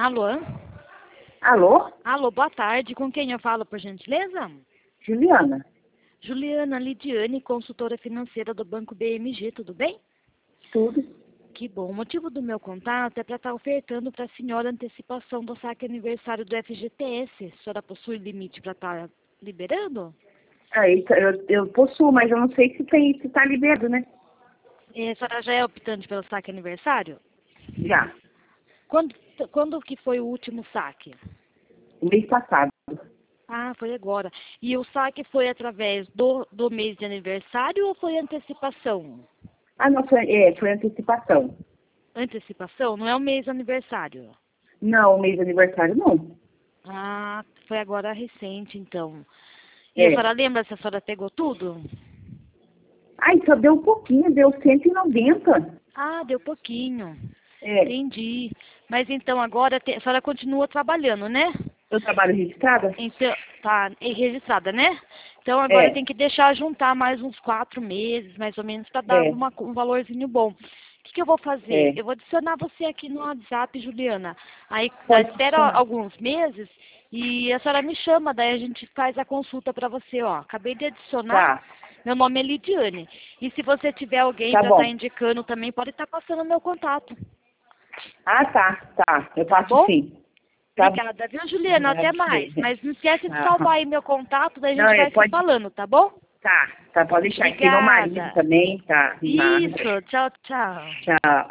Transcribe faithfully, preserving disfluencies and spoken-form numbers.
Alô? Alô? Alô, boa tarde. Com quem eu falo, por gentileza? Juliana. Juliana Lidiane, consultora financeira do Banco B M G, tudo bem? Tudo. Que bom. O motivo do meu contato é para estar ofertando para a senhora antecipação do saque aniversário do F G T S. A senhora possui limite para estar liberando? Aí, eu, eu possuo, mas eu não sei se tem, se tá liberado, né? E a senhora já é optante pelo saque aniversário? Já. Quando, quando que foi o último saque? O mês passado. Ah, foi agora. E o saque foi através do, do mês de aniversário ou foi antecipação? Ah, não, foi, é, foi antecipação. Antecipação? Não é o mês de aniversário? Não, o mês de aniversário não. Ah, foi agora recente, então. E a É. senhora lembra se a senhora pegou tudo? Ai, só deu um pouquinho, deu cento e noventa. Ah, deu pouquinho. É. Entendi. Mas então agora te- a senhora continua trabalhando, né? Eu trabalho registrada? Então, tá e registrada, né? Então agora É. tem que deixar juntar mais uns quatro meses, mais ou menos, para dar É. uma- um valorzinho bom. O que, que eu vou fazer? É. Eu vou adicionar você aqui no WhatsApp, Juliana. Aí tá, Pode espera funcionar. alguns meses e a senhora me chama, daí a gente faz a consulta para você, ó. Acabei de adicionar. Tá. Meu nome é Lidiane. E se você tiver alguém Tá para estar bom. indicando também, pode estar passando o meu contato. Ah, tá. Tá. Eu Tá passo bom? sim. Tá bom. Obrigada, viu, Juliana? Até mais. Mas não esquece de Tá. salvar aí meu contato, daí a Não, gente é, vai se pode. falando, tá bom? Tá. Tá, pode deixar. Aqui meu marido Obrigada. também, tá. Isso, tchau, tchau. Tchau.